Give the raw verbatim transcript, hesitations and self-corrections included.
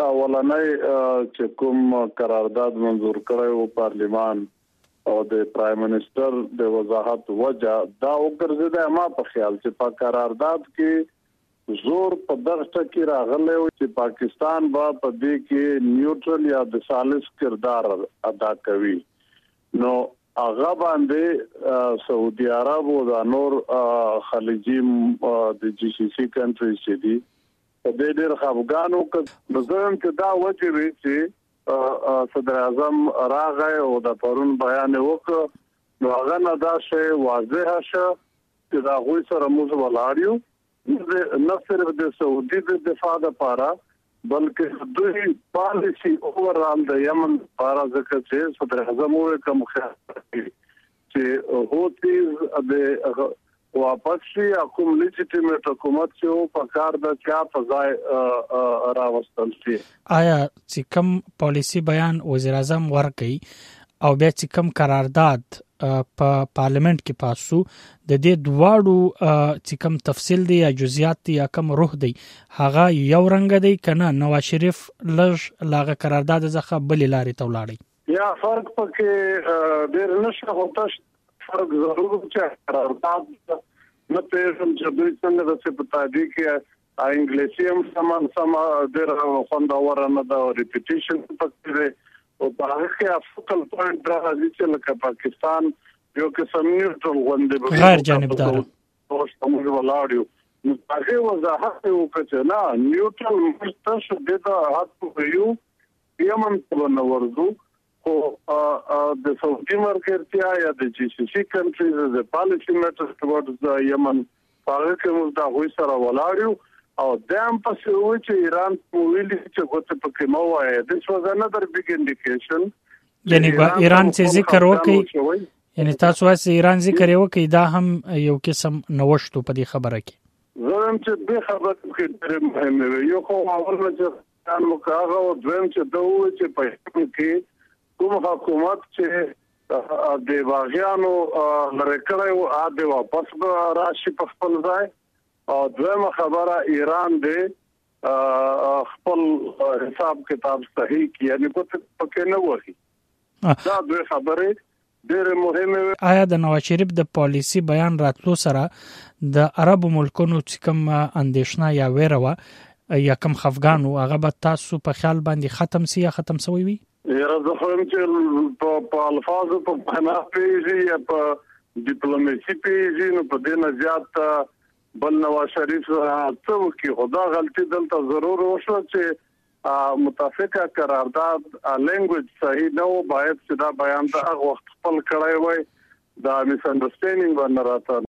اولنۍ چې کوم قرارداد منظور کړی و پارلیمان او د پرایم منسٹر د وضاحت وجه دا وګرځیده ما په خیال چې په قرارداد کې زور په دغه ټکي راغلی و چې پاکستان به په دې کې نیوټرل یا د ثالث کردار ادا کوي نو هغه باندې سعودي عرب او د نور خلیجي د جی سی سی کنټریز چې دي په دې ډېر خفګان وکړ نظر ته دا وجه وی چې صدر اعظم راغی او د پرون بیان وکړ نو هغه نه دا شی واضح شو چې دا غوي سره موږ ولاړیو نه صرف د سعودي د دفاع لپاره بلکې دوی پالیسی اوورال د یمن لپاره ځکه چې صدر اعظم یې کوم خیال چې هوتیز د واپس شي کوم لیجیټیمیټ حکومت چې په کار د چا فضای راوستل شي آیا چې کوم پالیسی بیان وزیر اعظم ورکړي او بیا چې کوم قرارداد په پارلیمنت کې پاسو د دې دواړو چې کوم تفصیل دی یا جزئیات دی یا کوم روح دی هغه یو رنګ دی کنه نواز شریف لږ لاغه قرارداد ځخه بل لارې ته ولاړی یا فرق پکې ډېر نشه هوتاش فرق ضرور چې قرارداد نه پېژم چې دوی څنګه د څه پتا دی کې انګلیسي هم سم سم ډېر خوندور نه دا ریپیټیشن پکې او په هغه کې افقل پوینټ راځي چې لکه پاکستان یو قسم نیوټرل غونډه غیر جانبدار او څنګه ولاړیو نو هغه وضاحت وکړه نه نیوټرل مستش دغه حق یو یمن په نورزو او د سعودي مرکزیا یا د جی سی سی کنټریز د پالیسی میټرز ټورډز د یمن هغه کې موږ دا وې سره ولاړیو او دیم پسې و چې ایران ویلي چې غوته پکې مو وایي this was another big indication یعنی ایران چې ذکر وکړي یعنی تاسو وایي ایران ذکر وکړي دا هم یو قسم نوښت په دې خبره کې زم چې به خبره کې ډېر مهمه وي یو خو اول چې کار وکړو او دویم چې دوه چې په کې کوم حکومت چې د باغیانو لرکړې او اده واپس راشي په خپل ځای او دویمه خبره ایران دې خپل حساب کتاب صحیح کی یعنی کوته پکې نه وایي دا دوه خبره ډېر مهمه. آیا د نواز شریف د پالیسی بیان راتلو سره د عربو ملکونو چې کوم اندېښنه یا ویره یا کوم خفګان هغه به تاسو په خیال باندې ختم سی یا ختم سوی وي؟ یاره زه خو هم چې په الفاظو په معنا پیږي یا په ډیپلوماسي پیږي نو په دې نه زیات بل نواز شریف څه وکړي خدا غلطي دلته ضرور وشو چې متفقه قرارداد لینګویج صحیح نه و باید چې دا بیان د هغه وخت خپل کړی وای دا میس انډرستینډینګ باندې راته